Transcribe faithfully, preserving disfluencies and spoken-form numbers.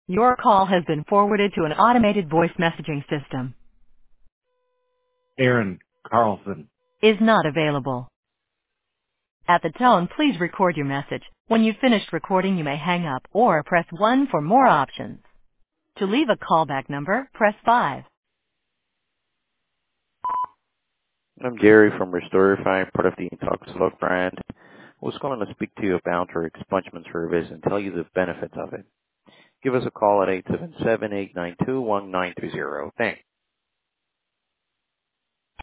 Your call has been forwarded to an automated voice messaging system. Aaron Carlson. Is not available. At the tone, please record your message. When you've finished recording, you may hang up or press one for more options. To leave a callback number, press five. I'm Jerry from Restorify, part of the Intoxilog brand. I was calling to speak to you about our expungement service and tell you the benefits of it. Give us a call at eight seven seven, eight nine two, one nine two zero. Thanks.